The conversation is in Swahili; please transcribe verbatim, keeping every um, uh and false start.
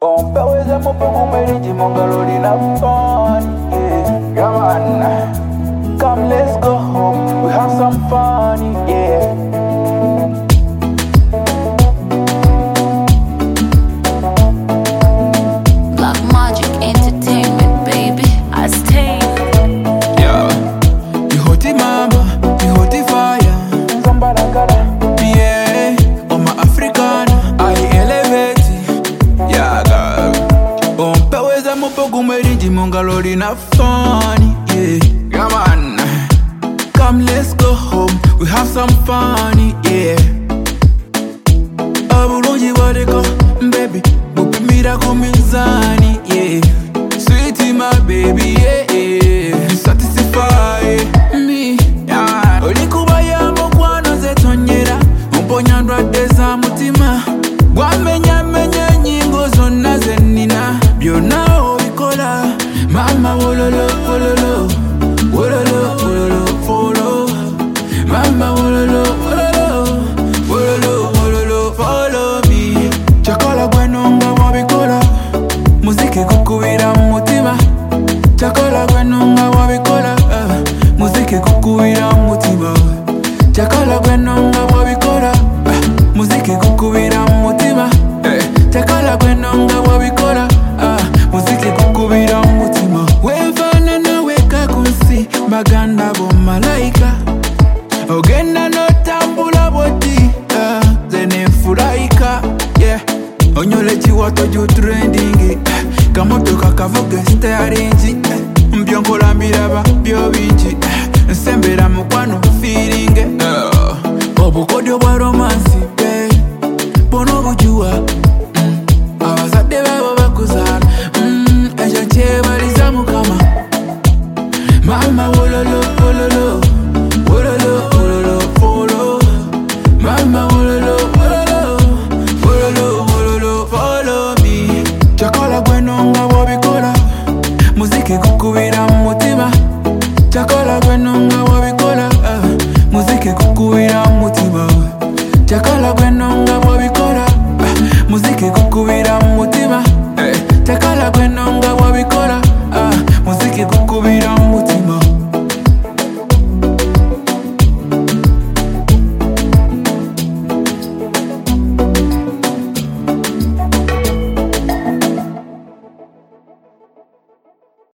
On peut oser mon peu mon mérite, mon galori na fun. Yeah, yeah man. Come let's go home, we have some fun. Yeah. Black Magic Entertainment, baby. I stay. Yeah, you hot it mama, you hot it fire. Zambalagala. Yeah, on my African, I elevate. Yeah, girl. On peut weza mopo gumeriji mongalori na funny. Yeah, yeah man. Come let's go home, we have some fun. Yeah. Abulungi wadeko, baby. Bupi miracle mizani. Yeah. Sweetie my baby. Yeah, yeah. You satisfy me. Yeah. Olikuba ya mokwano zetonyera. Umponya ndwade za mutima. Gwamenya menya nyingo zonna zenina. Byonna obikola. Mama wololo wololo. Wololo wololo follow. Mama wololo wololo. Wololo wololo follow me. Chakola gweno nga wabikola. Muziki kukubira mutima. Chakola gweno nga wabikola. uh, Muziki kukubira mutima. Chakola gweno nga wabikola. uh, Muziki kukubira mutima. eh, Chakola gweno nga wabikola. uh, Muziki kukubira mutima. Wevana na weka kunsi. Baganda bo malaika. Ogenda no tambula boti. uh, Zene furaika. Yeah. Onyole chiwato ju trending. uh, Kamotoka kavuge steering. uh, Mbyongola miraba byo bingi. uh, Nsembera mukwano feeling. uh, Obukodyo bwa romance babe. Bono bujua. mm, Abazadde babo bakuzala. mm, Ekyo kyebaliza mukama. Mama wololo wololo. Wololo wololo follow. Mama wololo wololo. Wololo wololo follow me. Chakola gweno nga wabikola. Muziki kukubira mutima. Chakola gweno nga wabikola. uh, Muziki kukubira mutima.